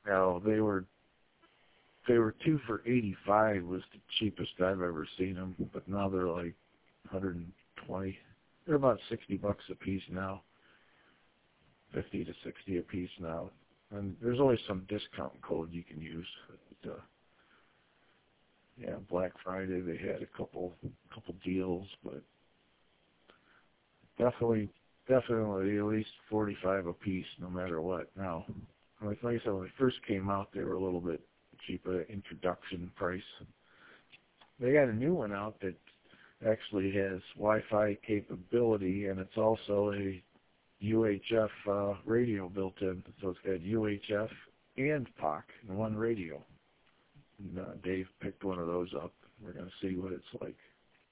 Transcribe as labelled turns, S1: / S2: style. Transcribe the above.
S1: Now they were 2 for $85 was the cheapest I've ever seen them, but now they're like 120. They're about $60 a piece now, 50 to 60 a piece now, and there's always some discount code you can use. But, yeah, Black Friday they had a couple deals, but definitely at least 45 a piece, no matter what. Now, like I said, when they first came out, they were a little bit cheaper, introduction price. They got a new one out that actually has Wi-Fi capability, and it's also a UHF radio built in. So it's got UHF and POC in one radio. And, Dave picked one of those up. We're going to see what it's like.